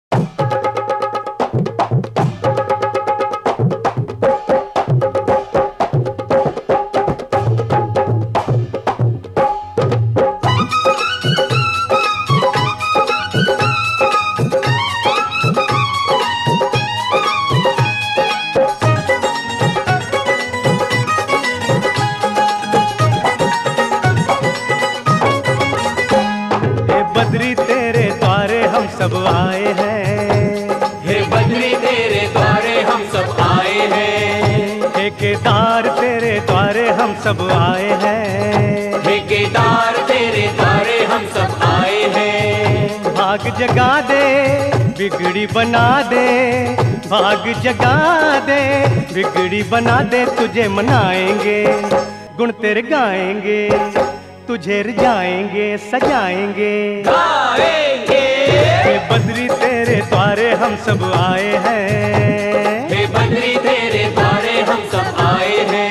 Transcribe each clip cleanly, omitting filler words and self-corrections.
बद्री तेरे द्वारे हम सब आए हैं, हे बद्री तेरे द्वारे हम सब आए हैं, हे केदार तेरे द्वारे हम सब आए हैं, हे केदार तेरे द्वारे हम सब आए हैं। भाग जगा दे बिगड़ी बना दे, भाग जगा दे बिगड़ी बना दे, तुझे मनाएंगे गुण तेरे गाएंगे, तुझे रिझाएंगे सजाएंगे गाएंगे। हे बद्री तेरे द्वारे हम सब आए हैं, हे बद्री तेरे द्वारे हम सब आए हैं।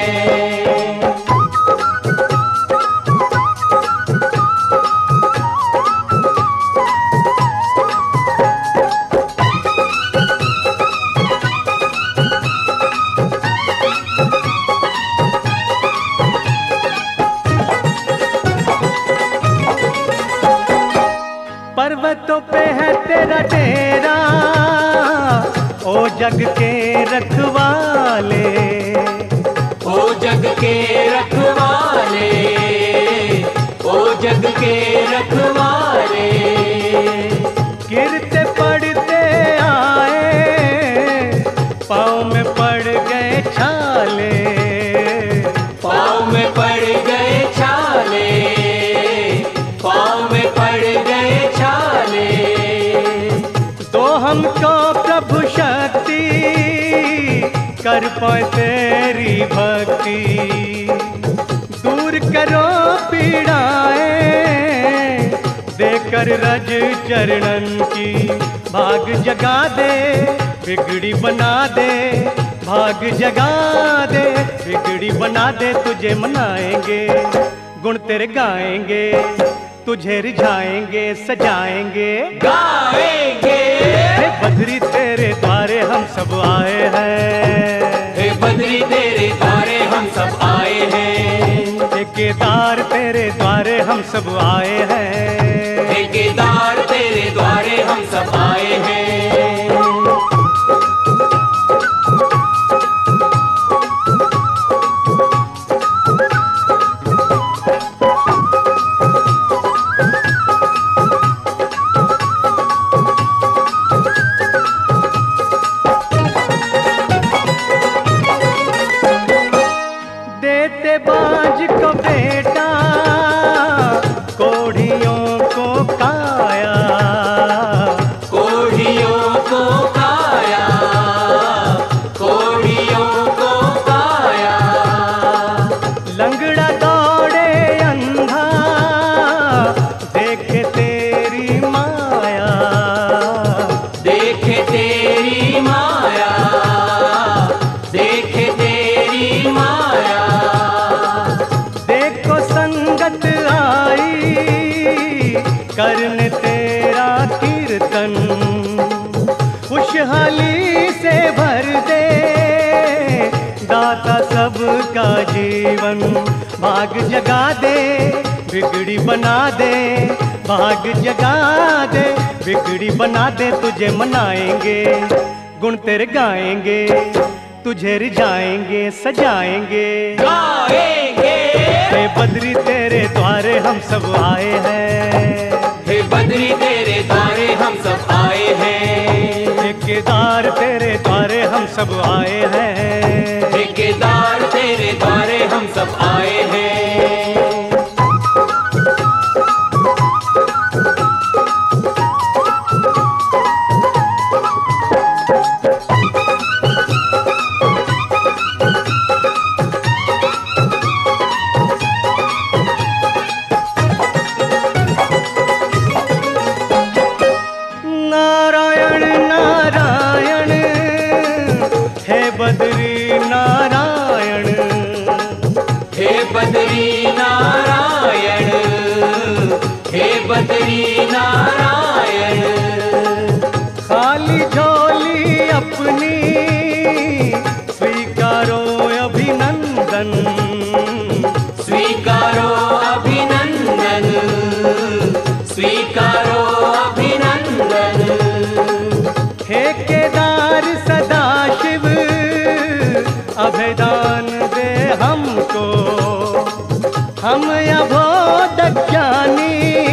पर्वतों पे है तेरा डेरा, ओ जग के रखवाले, ओ जग के रखवाले, ओ जग के रखवाले। गिरते पड़ते आए पाँव में पड़ गए छाले, पाँव में पड़ गए छाले, पाँव में पड़ गए छाले। तो हमको प्रभु शक्ति कर पाए तेरी भक्ति, दूर करो पीड़ाएं देकर रज चरणन की, भाग जगा दे बिगड़ी बना दे, भाग जगा दे बिगड़ी बना दे, तुझे मनाएंगे गुण तेरे गाएंगे, तुझे रिझाएंगे सजाएंगे गाएंगे। हे बद्री तेरे द्वारे हम सब आए हैं, हे बद्री तेरे द्वारे हम सब आए हैं, हे केदार तेरे द्वारे हम सब आए हैं, हे केदार तेरे द्वारे हम सब आए हैं। देते बाज को बेटा कोढ़ियों को काया, कोढ़ियों को काया, कोढ़ियों को काया। लंगड़ा दौड़े अंधा देखे तेरी माया, देखे तेरी माया, देखे तेरी माया। देखो संगत आई करने तेरा कीर्तन, खुशहाली से भर दे दाता सबका जीवन, भाग जगा दे बिगड़ी बना दे, भाग जगा दे बिगड़ी बना दे, तुझे मनाएंगे गुण तेरे गाएंगे, तुझे रिझाएंगे सजाएंगे गाएंगे। हे बद्री तेरे द्वारे हम सब आए हैं, हे बद्री तेरे द्वारे हम सब आए हैं, हे केदार तेरे द्वारे हम सब आए हैं, हे केदार तेरे द्वारे हम सब आए हैं। नारायण नारायण हे बद्री नारायण, हे बद्री नारायण, हे बद्री नारायण। खाली हे केदार सदाशिव अभयदान दे हमको, हम अबोध ज्ञानी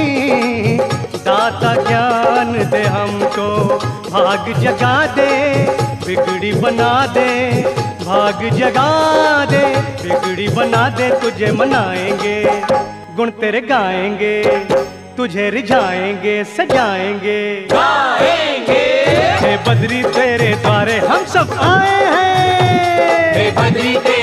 दाता ज्ञान दे हमको। भाग जगा दे बिगड़ी बना दे, भाग जगा दे बिगड़ी बना दे, तुझे मनाएंगे गुण तेरे गाएंगे, तुझे रिझाएंगे सजाएंगे गाएंगे। हे बद्री तेरे द्वारे हम सब आए हैं, हे बद्री